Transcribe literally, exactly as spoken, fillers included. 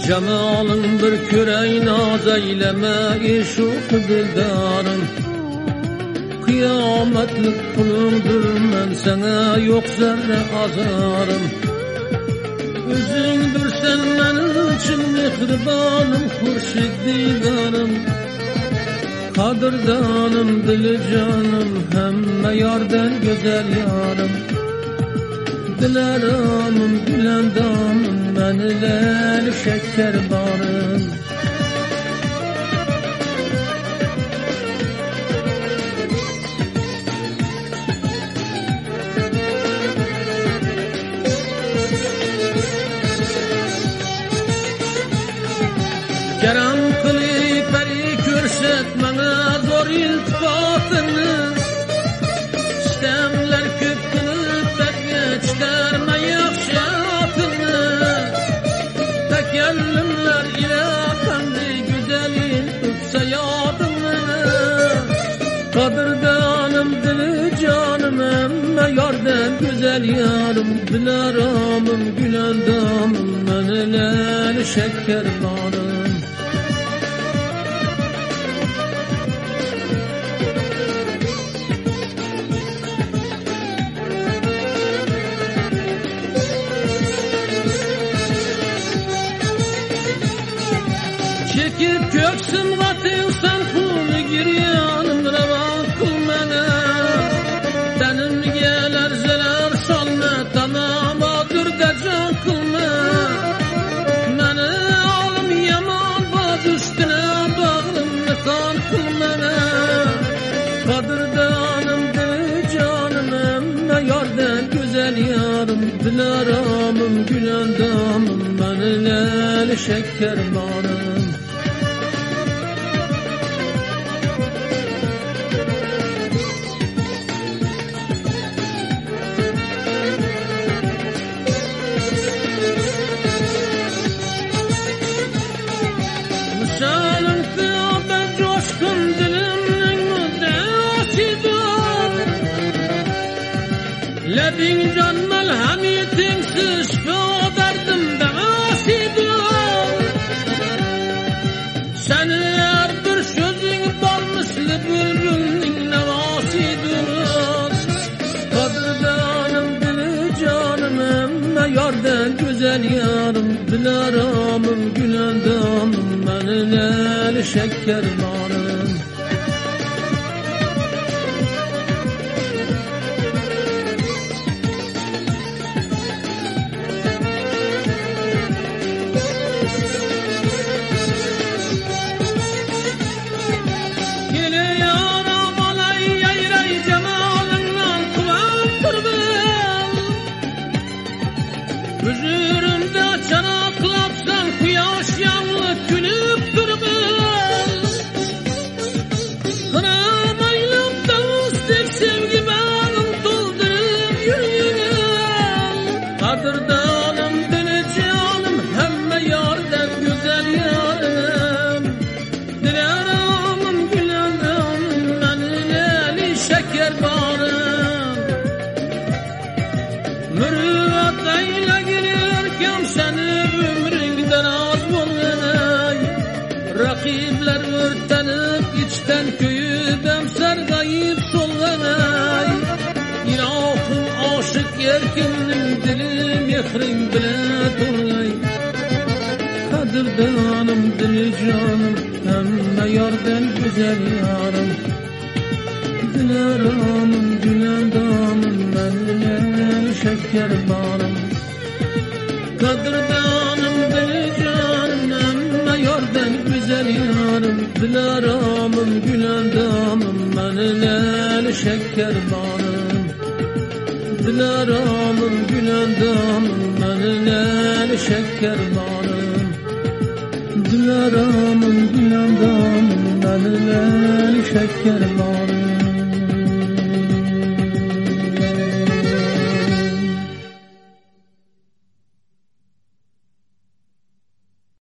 Cemalın bir küreğin naz eyleme işuk dildarım. Kıyametlik kulumdur men sana yok zerre azarım. Özün dursan benim için mihribanım, hurşid didarım. Kadırdanım, dili canım, hemme yardan güzel yarım. Dileramım, gülendamım, meniler şeker barım. Kerem kılıp beri körsetmene zor iltifatını. İstemler köp kılıp bekle çıkarma yakşatını. Tekellimler ile kendi güzelin tutsa yadını. Kadırdanım, dili canım, emme yardan güzel yarım. Dileramım, gülendamım, meniler şeker barım. Çekip köksüm katılsan kulu giryanım revan kıl mene. Benim geler zeler salme tamamadır da can kılma. Mene alım yaman baz üstüne bağlım mekan kıl mene. Kadırdanım, dili canım, emme yardan güzel yarım. Dileramım, gülendamım, meniler şeker barım. Şalım kıyamet coşkun dilimin müddetidir. Lebin canmal hamiyetinsiz şifa derdim demesidir. Seni eğer bir sözün var misli bülbülün nevasidir. Kadırdanım, dili canım, emme yardan güzel yarım. Dileramım, gülendamım, meniler şeker barım. Yine yaram alay yayrey cemalından kuvvettirdim. Hüzurumda çanaklapsan kuyaş yanlık gülüp durmaz. Kıramaylık davustik sevgi bağım doldurup yürüyüm. Kadırdanım, dili canım, hemme yardan güzel yarım. Dileramım, gülendamım, menin eli şeker barım. Mürüvvet eyle gelirken seni ömründen az bulunay. Rakibler örtenip içten köyüp emser gayip solunay. İlahım aşık yerkinin dili mihrin bile dolunay. Kadırdanım, dili canım, emme yardan güzel yarım. Dileramım, gülendamım, meniler şeker barım. Kadırdanım, dili canım, emme yardan güzel yarım. Dileramım, gülendamım, meniler şeker barım. Dileramım, gülendamım, meniler şeker barım. Dileramım, gülendamım, meniler şeker barım.